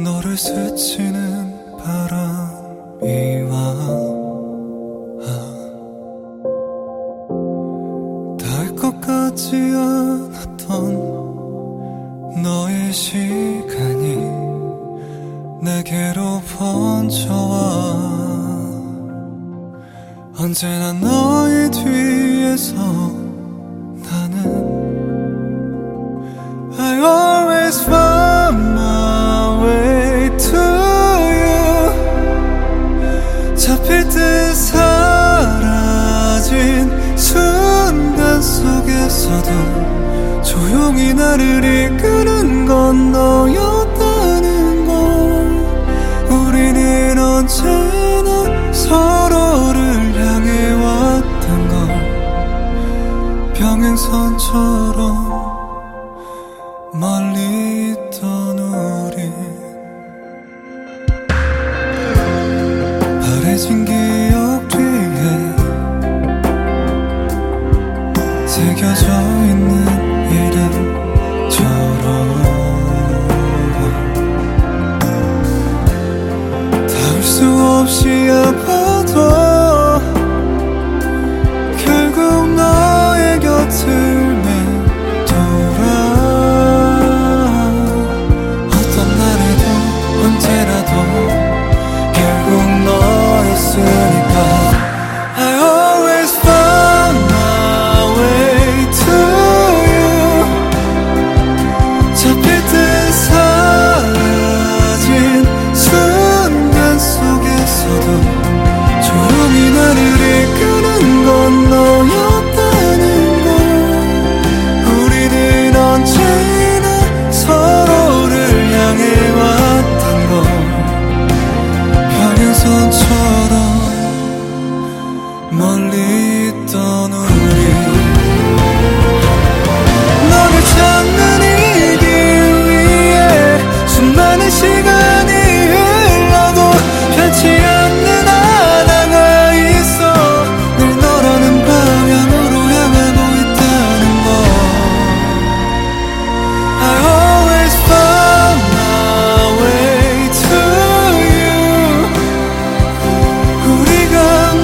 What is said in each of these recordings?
너를 스치는 바람이 와 닿을 것 같지 않았던 너의 시간이 내게로 번져와 언제나 너의 뒤에서 나는 I always find my way to you 잡힐 듯 사라진 순간 속에서도 조용히 나를 이끄는 건 너였다는 걸 우리는 언제나 서로를 향해 왔던 걸 평행선처럼 멀리 있던 우리 바래진 기억 뒤에 새겨져 있는 이름처럼 닿을 수 없이 아파도 결국 너의 곁을 I always find my way to you 잡힐 듯 사라진 순간 속에서도 조용히 나를 이끄는 건 너였다는 걸 우리는 언제나 서로를 향해 왔던 걸 평행선처럼 멀리 있던 우리 너를 찾는 이 길 위에 수많은 시간이 흘러도 변치 않는 하나가 있어 늘 너라는 방향으로 향하고 있다는 걸 I always find my way to you 우리가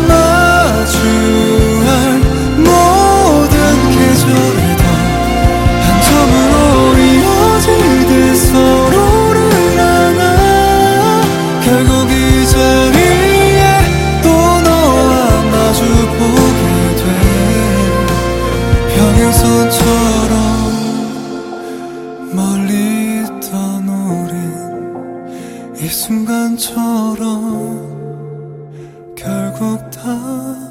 마주할 모든 계절에도 한 점으로 이어지듯 서로를 향한 결국 이 자리에 또 너와 마주보게 돼 평행선처럼 멀리 있던 우린 이 순간처럼 결국 다